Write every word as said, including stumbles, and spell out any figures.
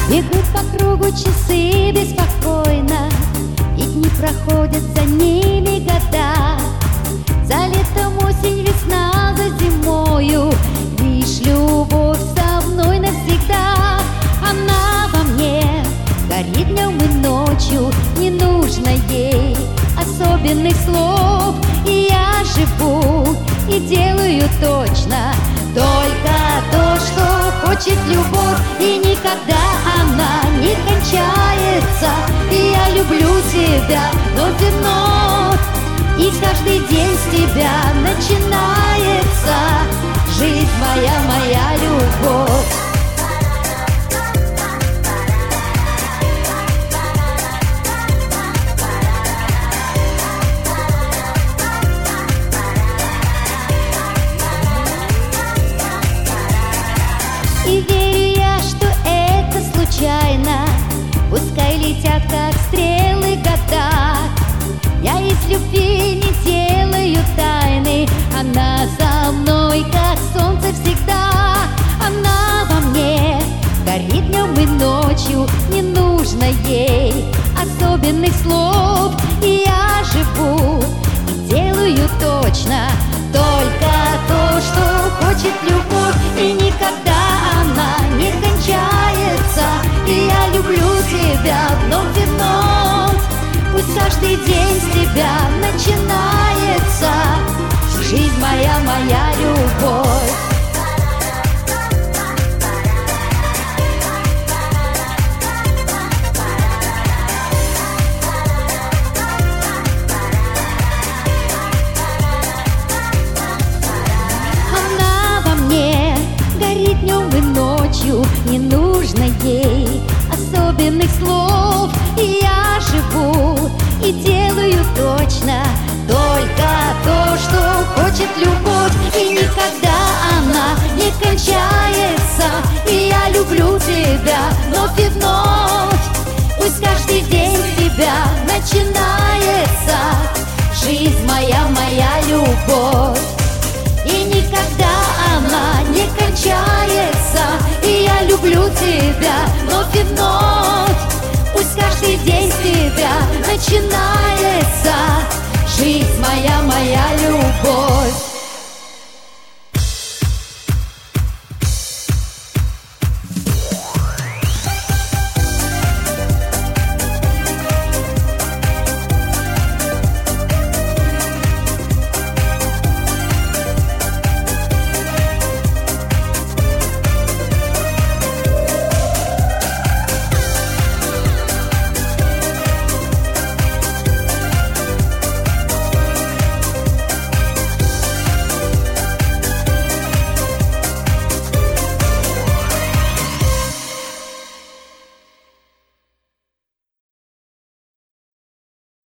Бегут по кругу часы беспокойно, и дни проходят за ними года. За летом осень, весна, за зимою лишь любовь со мной навсегда. Она во мне горит днем и ночью, не нужно ей особенных слов. И я живу и делаю точно только то, что хочет любовь. И никогда она не кончается. И я люблю тебя вновь и вновь. И каждый день с тебя начинается жизнь моя, моя любовь. И верю я, что это случайно, пускай летят, как стрелы, года. Я из любви не делаю тайны, она за мной, как солнце всегда. Она во мне горит днем и ночью, не нужно ей особенных слов. И я живу и делаю точно только то, что хочет любовь. И никогда она не кончается. И я люблю тебя вновь и вновь. Пусть каждый день с тебя начинается жизнь моя, моя любовь. Она во мне горит днем и ночью, не нужно ей особенных слов. И я живу и делаю точно только то, что хочет любовь. И никогда она не кончается. И я люблю тебя вновь и вновь. Пусть каждый день с тебя начинается жизнь моя, моя любовь. И никогда она не кончается. И я люблю тебя вновь и вновь. Пусть каждый день с тебя начинается жизнь моя, моя любовь.